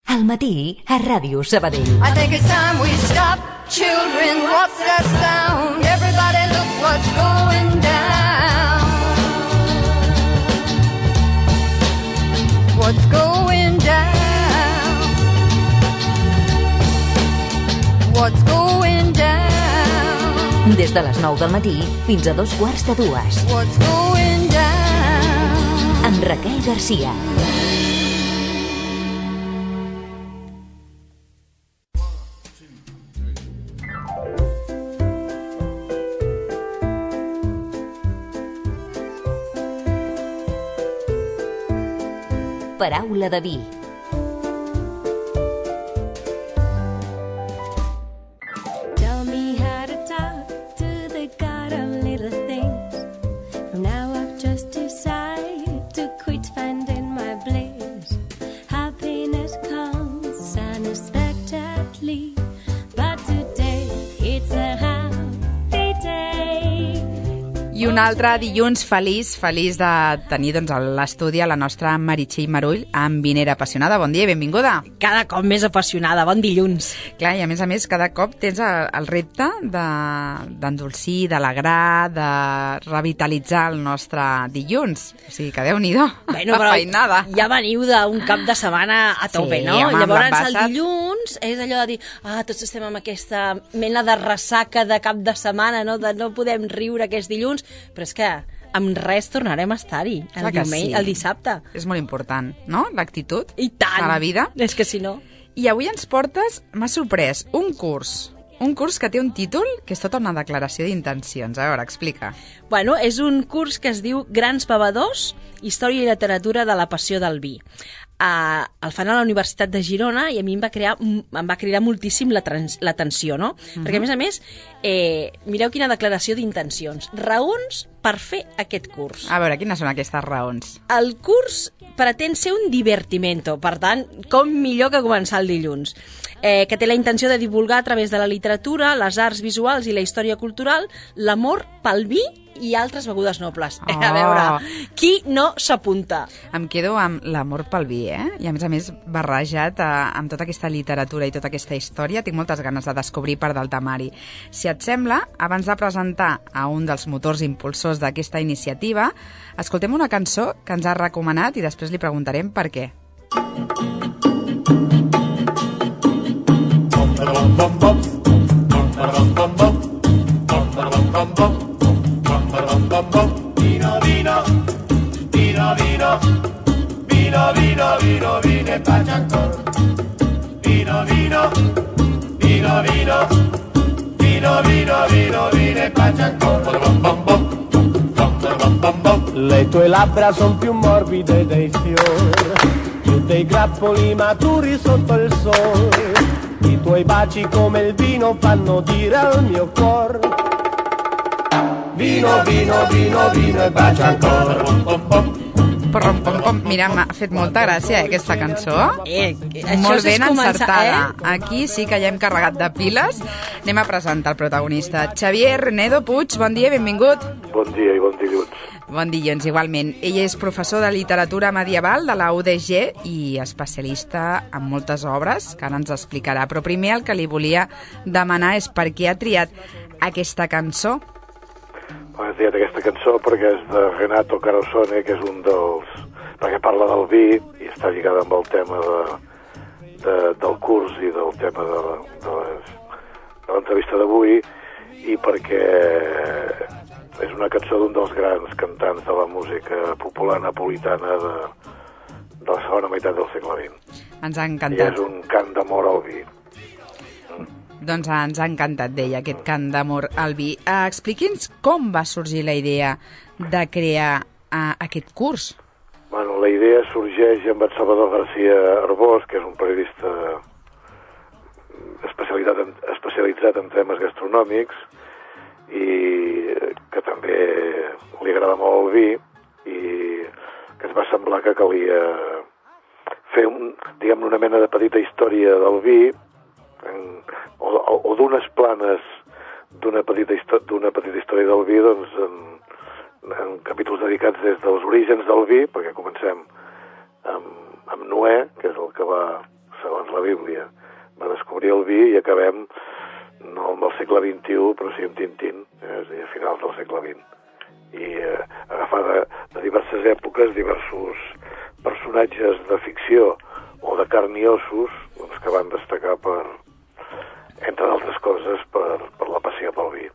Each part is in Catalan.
Al matí a Ràdio Sabadell. I think it's time we stop. Children, what's that sound? Everybody look what's going down. What's going down? What's going down? Des de les 9 del matí fins a 2:15. What's going down? Amb Raquel Garcia. Paraula de vi. Tell me how to talk to the God of little things. From now I've just decided to quit finding my bliss. Happiness comes unexpectedly, but today it's a happy day. I un altre dilluns feliç de tenir a l'estudi a la nostra Meritxell Marull, amb vinera apassionada. Bon dia i benvinguda. Cada cop més apassionada, bon dilluns. Clar, i a més, cada cop tens el repte d'endolcir, d'alegrar, de revitalitzar el nostre dilluns. O sigui, que Déu-n'hi-do, la feinada. Ja veniu d'un cap de setmana a tope, sí, no? home, Llavors el dilluns és allò de dir, tots estem amb aquesta mena de ressaca de cap de setmana, no? De no podem riure aquest dilluns, però és que amb res tornarem a estar-hi el dissabte. És molt important, no?, l'actitud I tant. de la vida. És que si no... I avui ens portes, m'ha sorprès, un curs que té un títol que és tota una declaració d'intencions. A veure, explica. Bueno, és un curs que es diu Grans bevedors, història i literatura de la passió del vi. El fan a la Universitat de Girona i a mi em va cridar moltíssim l'atenció, no? Perquè, a més, mireu quina declaració d'intencions. Raons per fer aquest curs. A veure, quines són aquestes raons? El curs pretén ser un divertimento, per tant, com millor que començar el dilluns, que té la intenció de divulgar a través de la literatura, les arts visuals i la història cultural l'amor pel vi i altres begudes nobles. A veure, qui no s'apunta? Em quedo amb l'amor pel vi, I a més barrejat amb tota aquesta literatura i tota aquesta història, tinc moltes ganes de descobrir part del temari. Si et sembla, abans de presentar a un dels motors impulsors d'aquesta iniciativa, escoltem una cançó que ens ha recomanat i després li preguntarem per què. Vino, vino, vino, vino, vino, vino, vino, vino e paciancor. Vino, vino, vino, vino, vino, vino, vino, vino e paciancor. Le tue labbra son più morbide dei fiori, più dei grappoli maturi sotto il sole. I tuoi baci come il vino fanno dire al mio cuore: vino, vino, vino, vino e bacia ancora. Mira, m'ha fet molta gràcia, aquesta cançó. Molt ben encertada. Aquí sí que ja hem carregat de piles. Anem a presentar el protagonista. Xavier Nedo Puig, bon dia i benvingut. Bon dia i bon dilluns. Bon dilluns, igualment. Ell és professor de literatura medieval de la UDG i especialista en moltes obres, que ara ens explicarà. Però primer el que li volia demanar és per què ha triat aquesta cançó. He triat aquesta cançó perquè és de Renato Carosone, que és un dels... perquè parla del vi i està lligada amb el tema del curs i del tema de l'entrevista d'avui, i perquè és una cançó d'un dels grans cantants de la música popular napolitana de la segona meitat del segle XX. Ens ha encantat. I és un cant d'amor al vi. Doncs ens ha encantat d'ella, aquest cant d'amor al vi. Expliqui'ns com va sorgir la idea de crear aquest curs. Bueno, la idea sorgeix amb en Salvador García Arbós, que és un periodista especialitzat en temes gastronòmics i que també li agrada molt el vi, i que es va semblar que calia fer una mena de petita història del vi, o d'unes planes d'una petita història del vi, doncs en capítols dedicats des dels orígens del vi, perquè comencem amb Noè, que és el que va, segons la Bíblia. Va descobrir el vi i acabem no amb el segle XXI, però sí amb Tintín, és a dir, a finals del segle XX. I agafar de diverses èpoques, diversos personatges de ficció o de carn i ossos, doncs, que van destacar per, entre d'altres coses, per la passió pel vi.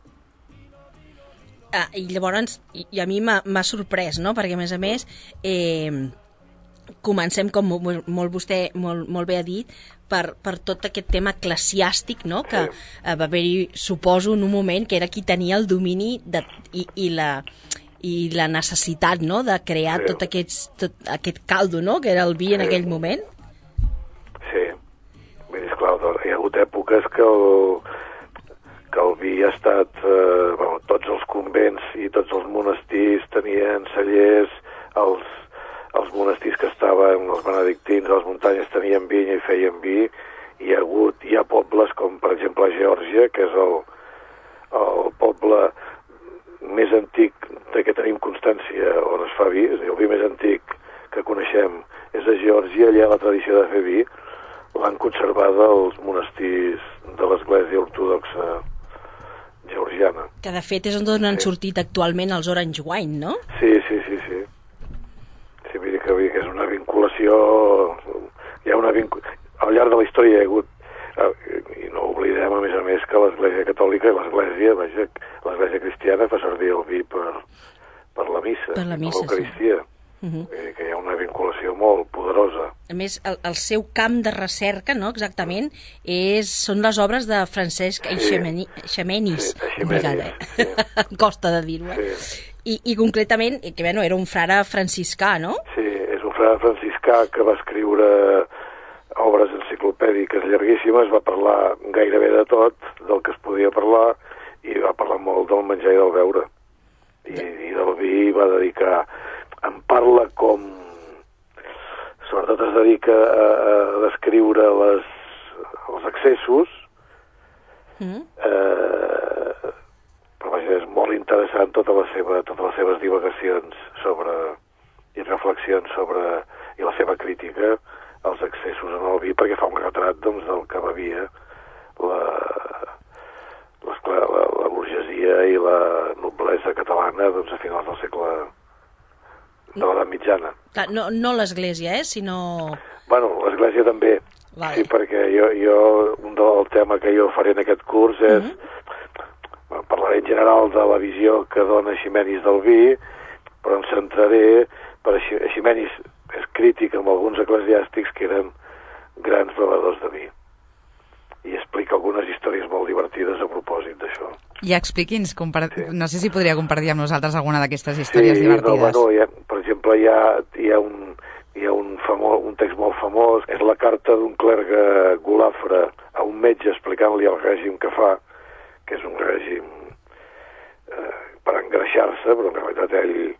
I llavors, i a mi m'ha sorprès, no? Perquè, a més, comencem, com molt bé ha dit, per tot aquest tema eclesiàstic, no? Que va haver-hi, suposo, en un moment que era qui tenia el domini i la necessitat, no?, de crear tot aquest caldo, no?, que era el vi en aquell moment. Sí, vull dir, esclar, hi ha hagut èpoques que el vi ha estat... tots els convents i tots els monestirs tenien cellers, els monestirs que estaven, els benedictins, a les muntanyes tenien vinya i feien vi, i hi ha pobles com, per exemple, Geòrgia, que és el poble més antic de què tenim constància on es fa vi, és a dir, el vi més antic que coneixem és a Geòrgia. Allà la tradició de fer vi l'han conservada els monestirs de l'Església Ortodoxa georgiana. Que de fet és on han sortit actualment els Orange Wine, no? Sí. Sí, vull dir que és una vinculació... Hi ha al llarg de la història hi ha hagut... I no oblidem, a més, que l'Església Catòlica i l'Església Cristiana fa servir el vi per la missa, per l'Eucaristia. Vull dir que hi ha una vinculació molt poderosa. A més, el seu camp de recerca, no, exactament, són les obres de Francesc Eiximenis. Costa de dir-ho, I concretament, que era un frare franciscà, no? Sí, és un frare franciscà que va escriure obres enciclopèdiques llarguíssimes, va parlar gairebé de tot, del que es podia parlar, i va parlar molt del menjar i del beure. I del vi va dedicar... En parla com... Sobretot es dedica a descriure els excessos, però vaja, és molt interessant totes les seves divagacions i reflexions i la seva crítica als excessos en el vi, perquè fa un retrat, doncs, del que bevia la burgesia i la noblesa catalana, doncs, a finals del segle de l'edat mitjana. Clar, no l'Església, sinó... Bueno, l'Església també. Vale. Sí, perquè el tema que jo faré en aquest curs és... Parlaré en general de la visió que dona Eiximenis del vi, però em centraré... Eiximenis és crític amb alguns eclesiàstics que eren grans bevedors de vi. I explica algunes històries molt divertides a propòsit d'això. Ja expliqui'ns, no sé si podria compartir amb nosaltres alguna d'aquestes històries divertides. Per exemple, hi ha un text molt famós, és la carta d'un clergue golafre a un metge explicant-li el règim que fa, que és un règim per engreixar-se, però en realitat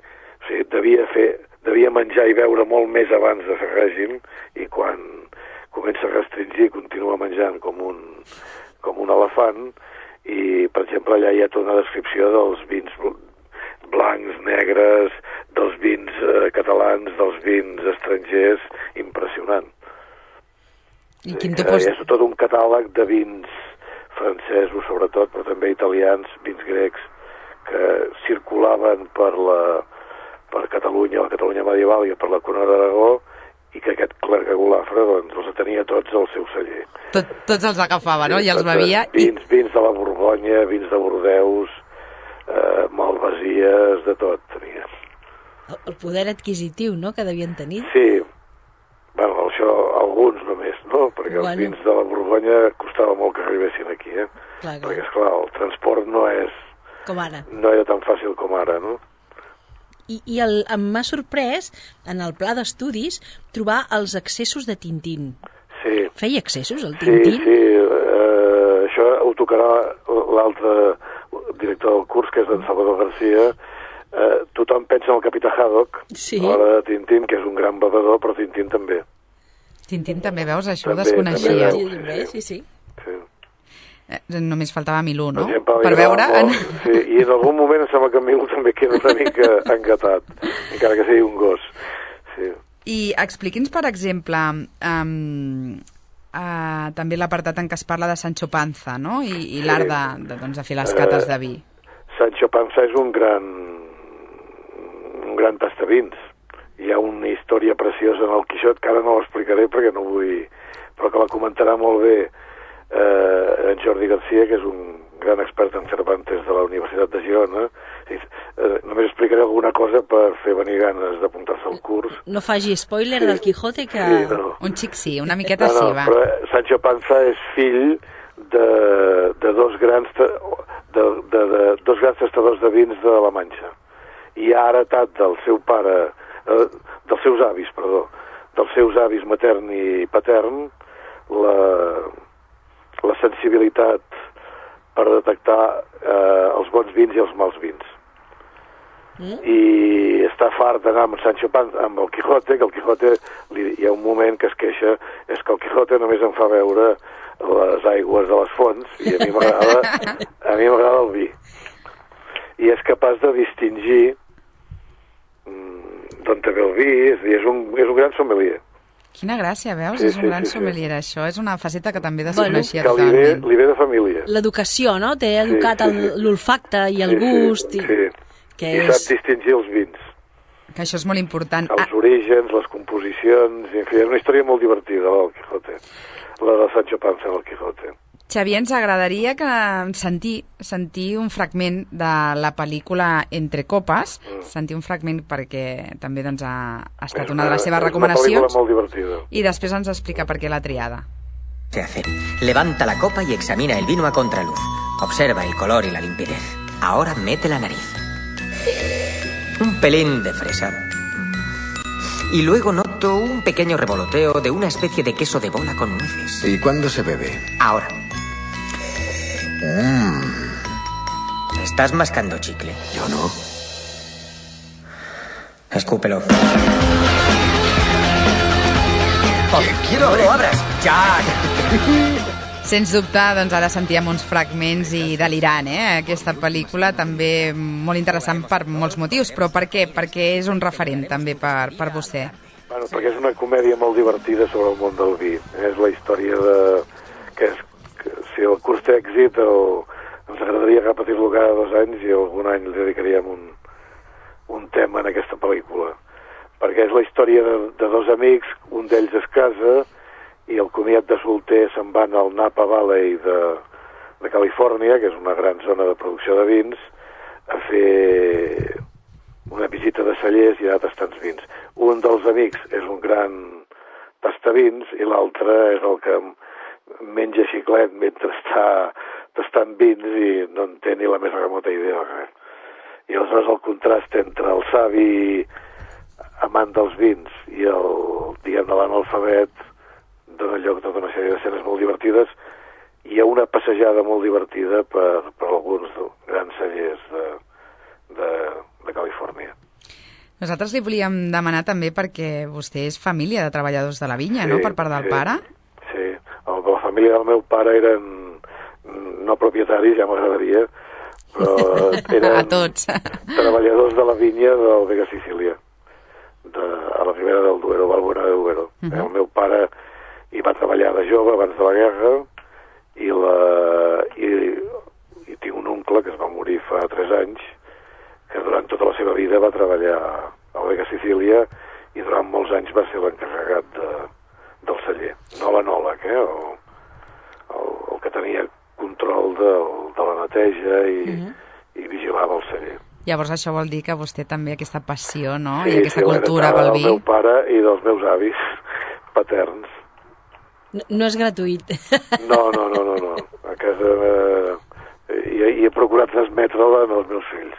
ell devia menjar i beure molt més abans de fer règim, i quan comença a restringir continua menjant com un elefant. I, per exemple, allà hi ha tota una descripció dels vins blancs, negres, dels vins catalans, dels vins estrangers, impressionant. I quin és tot un catàleg de vins francesos, sobretot, però també italians, vins grecs, que circulaven per Catalunya, la Catalunya medieval i per la Corona d'Aragó, i que aquest clergue golafre, doncs, els tenia tots al seu celler. Tots els agafava, no? I els bevia. Vins de la Borgonya, vins de Bordeus, malvasies, de tot tenia. El poder adquisitiu, no?, que devien tenir. Sí. Bueno, això, alguns només, no? Perquè els vins de la Borgonya costava molt que arribessin aquí, Clar. Perquè, esclar, el transport no era tan fàcil com ara, no? I m'ha sorprès, en el pla d'estudis, trobar els excessos de Tintín. Sí. Feia excessos, el Tintín? Sí. Això ho tocarà l'altre director del curs, que és en Salvador Garcia. Tothom pensa en el capità Haddock, a l'hora de Tintín, que és un gran bevedor, però Tintín també. Tintín també, veus? Això ho desconeixia. Sí. Només faltava Milú, no? Per veure... Sí, i en algun moment em sembla que Milú també queda una mica engatat, encara que sigui un gos. Sí. I expliqui'ns, per exemple, també l'apartat en què es parla de Sancho Panza, no? I l'art de fer les cates de vi. Sancho Panza és un gran tastavins. Hi ha una història preciosa en el Quixot, que ara no l'explicaré perquè no vull... però que la comentarà molt bé en Jordi Garcia, que és un gran expert en Cervantes de la Universitat de Girona. Només explicaré alguna cosa per fer venir ganes d'apuntar-se al curs. No faci spoiler del Quijote, que... Sí, no. Un xic sí, una miqueta sí, va. Però Sancho Panza és fill de dos grans tastadors de vins de la Manxa. I ha heretat dels seus avis matern i patern la sensibilitat per detectar els bons vins i els mals vins. I està fart d'anar amb Sancho Panza, amb el Quijote, que el Quijote hi ha un moment que es queixa, és que el Quijote només em fa veure les aigües de les fonts, i a mi m'agrada el vi. I és capaç de distingir d'on ve el vi, és un gran sommelier. Quina gràcia, veus? És un gran sommelier, això. És una faceta que també desconeixia que li ve de família. L'educació, no? Té educat l'olfacte i el gust. I sap distingir els vins. Que això és molt important. Els orígens, les composicions, en fi, és una història molt divertida, el Quijote. La de Sancho Panza, el Quijote. Xavier, ens agradaria sentir un fragment de la pel·lícula Entre copes, sentir un fragment perquè també ha estat una de les seves recomanacions. És una pel·lícula molt divertida. I després ens explica per què l'ha triada. ¿Qué hace? Levanta la copa y examina el vino a contraluz. Observa el color y la limpidez. Ahora mete la nariz. Un pelín de fresa. Y luego noto un pequeño revoloteo de una especie de queso de bola con nueces. ¿Y cuándo se bebe? Ahora. ¿Estás mascando chicle? Yo no. Escúpelo. ¡Quiero ¡No lo abras! ¡Ya! Sens dubte, ara sentíem uns fragments i delirant, aquesta pel·lícula, també molt interessant per molts motius, però per què? Perquè és un referent també per vostè. Bueno, perquè és una comèdia molt divertida sobre el món del vi. És la història que si el curs té èxit ens agradaria repetir-lo cada 2 anys i algun any li dedicaríem un tema en aquesta pel·lícula. Perquè és la història de 2 amics, un d'ells es casa i el comiat de solter se'n van al Napa Valley de Califòrnia, que és una gran zona de producció de vins, a fer una visita de cellers i anar tastant vins. Un dels amics és un gran tastavins i l'altre és el que menja xiclet mentre està tastant vins i no en té ni la més remota idea. I aleshores el contrast entre el savi amant dels vins i el, diguem, de l'analfabet dona lloc a tota una sèrie d'escenes molt divertides. Hi ha una passejada molt divertida per alguns grans cellers de Califòrnia. Nosaltres li volíem demanar també perquè vostè és família de treballadors de la vinya, no?, per part del pare? Sí, la família del meu pare eren no propietaris, ja m'agradaria, però eren a tots treballadors de la vinya del Vega Sicília, a la Ribera del Duero, Valbuena del Duero. El meu pare hi va treballar de jove abans de la guerra i tinc un oncle que es va morir fa 3 anys que durant tota la seva vida va treballar a la Vega Sicília i durant molts anys va ser l'encarregat del celler, no l'enòleg, el que tenia control de la neteja i vigilava el celler. Llavors això vol dir que vostè també aquesta passió, no?, sí, i aquesta cultura pel vi. Del meu pare i dels meus avis paterns. No és gratuït. No. A casa hi he procurat transmetre-la als meus fills.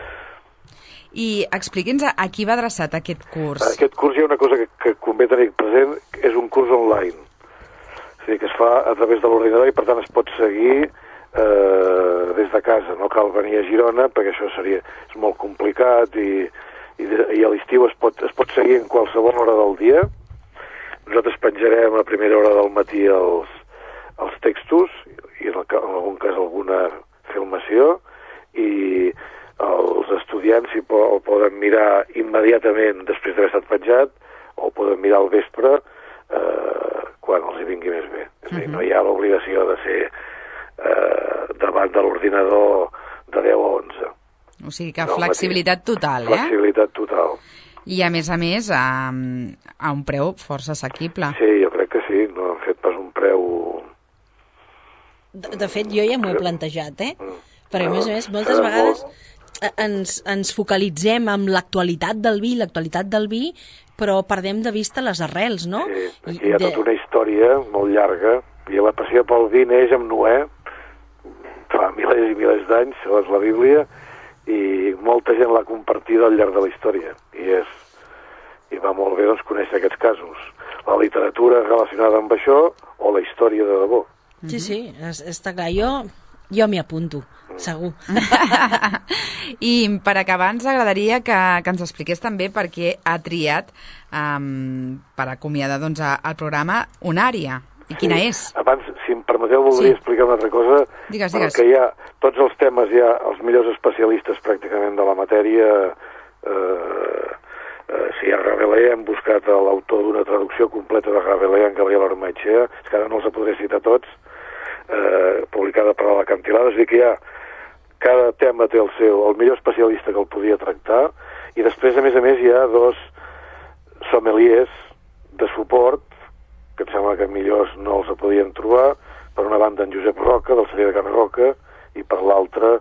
I expliqui'ns a qui va adreçat aquest curs. En aquest curs hi ha una cosa que convé tenir present, és un curs online. És a dir, que es fa a través de l'ordinador i per tant es pot seguir des de casa. No cal venir a Girona perquè això és molt complicat i a l'estiu es pot seguir en qualsevol hora del dia. Nosaltres penjarem a primera hora del matí els textos i en algun cas alguna filmació i els estudiants el poden mirar immediatament després d'haver estat penjat o el poden mirar al vespre quan els hi vingui més bé. És a dir, no hi ha l'obligació de ser davant de l'ordinador de 10 a 11. O sigui que flexibilitat total, Flexibilitat total. I a més, a un preu força assequible. Sí, jo crec que sí, no han fet pas un preu... De fet, jo ja m'ho he plantejat, Però, a més, moltes vegades ens focalitzem en l'actualitat del vi, però perdem de vista les arrels, no? Sí, aquí hi ha tota una història molt llarga, i la passió pel vi neix amb Noè, fa milers i milers d'anys, segons la Bíblia, i molta gent l'ha compartida al llarg de la història, i va molt bé doncs, conèixer aquests casos. La literatura relacionada amb això o la història de debò. Sí, està clar. Jo m'hi apunto, segur. I per acabar ens agradaria que ens expliqués també per què ha triat per acomiadar doncs, el programa una àrea. I quina és? Abans, si em permeteu, voldria explicar una altra cosa. Digues. Perquè hi ha tots els temes, hi ha els millors especialistes pràcticament de la matèria. Si hi ha Rabelais, hem buscat l'autor d'una traducció completa de Rabelais, en Gabriel Ormaechea, és que ara no els podré citar tots, publicada per l'Acantilada. És a dir, que cada tema té el millor especialista que el podia tractar, i després, a més, hi ha 2 sommeliers de suport, que em sembla que millors no els podien trobar, per una banda en Josep Roca, del celler de Can Roca, i per l'altra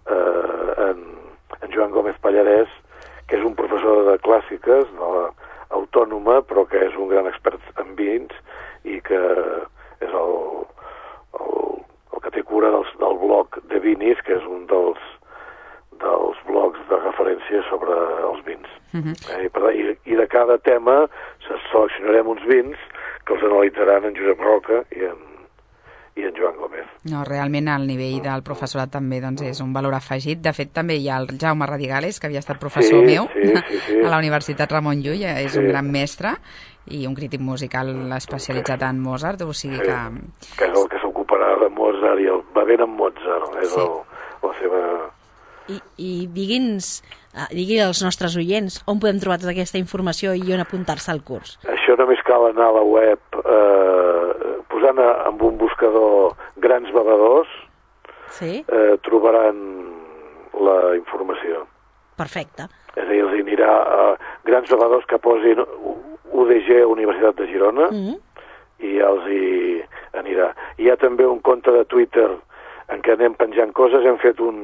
en Joan Gómez Pallarès, que és un professor de clàssiques, autònoma, però que és un gran expert en vins, i que és el que té cura del blog de Vinis, que és un dels blogs de referència sobre els vins. I de cada tema seleccionarem uns vins que els analitzaran en Josep Roca i en Joan Gómez. No, realment el nivell del professorat també doncs, és un valor afegit. De fet, també hi ha el Jaume Radigales, que havia estat professor meu a la Universitat Ramon Llull, és un gran mestre i un crític musical especialitzat en Mozart, o sigui que és el que s'ocuparà de Mozart i el bevent amb Mozart, és la seva... I digui als nostres oients on podem trobar tota aquesta informació i on apuntar-se al curs. Això només cal anar a la web posant amb un buscador grans bevedors, trobaran la informació. Perfecte. És a dir, els anirà a grans bevedors que posin UDG, Universitat de Girona, i ja els hi anirà. Hi ha també un compte de Twitter en què anem penjant coses. Hem fet un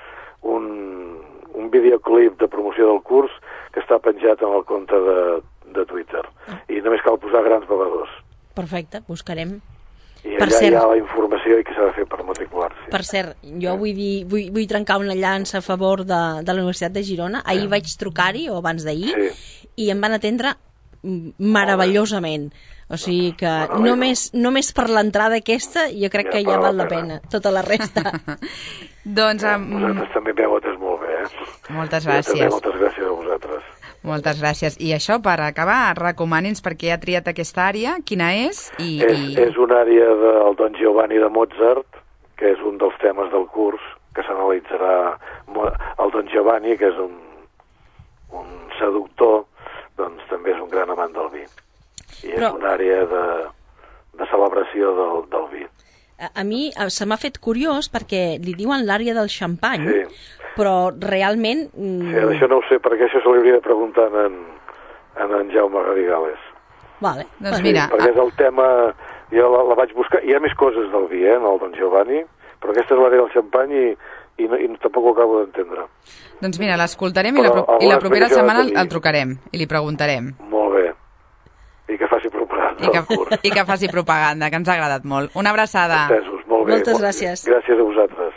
videoclip de promoció del curs que està penjat en el compte de Twitter. I només cal posar grans bevedors. Perfecte, buscarem. I allà hi ha la informació i què s'ha de fer per matricular-s'hi. Per cert, jo vull trencar una llança a favor de la Universitat de Girona. Ahir vaig trucar-hi, o abans d'ahir, i em van atendre meravellosament. O sigui que només per l'entrada aquesta jo crec que ja val la pena. Tota la resta. Doncs... Vosaltres també m'heu atès molt bé, Moltes gràcies. També moltes gràcies a vosaltres. Moltes gràcies. I això, per acabar, recomani'ns per què ha triat aquesta àrea, quina és? És una àrea del Don Giovanni de Mozart, que és un dels temes del curs, que s'analitzarà. El Don Giovanni, que és un seductor, doncs també és un gran amant del vi. I és una àrea de celebració del vi. A mi se m'ha fet curiós perquè li diuen l'àrea del xampany, però realment... Sí, això no ho sé, perquè això se li hauria de preguntar en Jaume Radigales. Vale. Doncs mira... Perquè és el tema... Jo la vaig buscar... Hi ha més coses del vi, en el Don Giovanni, però aquesta és l'àrea del xampany i tampoc ho acabo d'entendre. Doncs mira, l'escoltarem i la propera setmana el trucarem i li preguntarem. Molt bé. I que faci propaganda. I que faci propaganda, que ens ha agradat molt. Una abraçada. Entesos, molt bé. Moltes gràcies. Gràcies a vosaltres.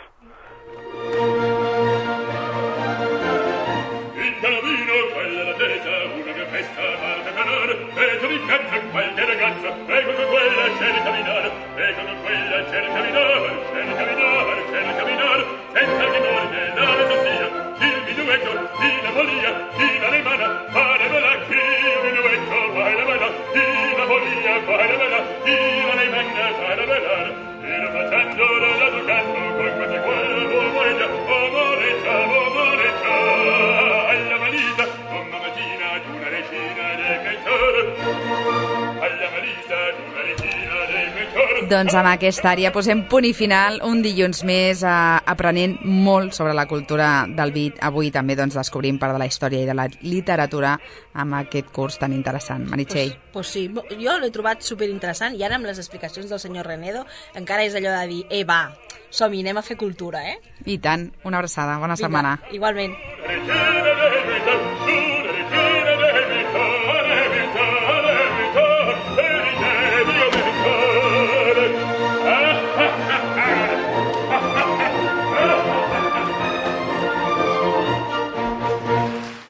Facendo la giocando con Doncs amb aquesta àrea posem punt i final, un dilluns més aprenent molt sobre la cultura del vi. Avui també doncs, descobrim part de la història i de la literatura amb aquest curs tan interessant. Meritxell. Pues sí, jo l'he trobat superinteressant i ara amb les explicacions del senyor Renedo encara és allò de dir, va, som-hi, anem a fer cultura, eh? I tant, una abraçada, bona setmana. Igualment.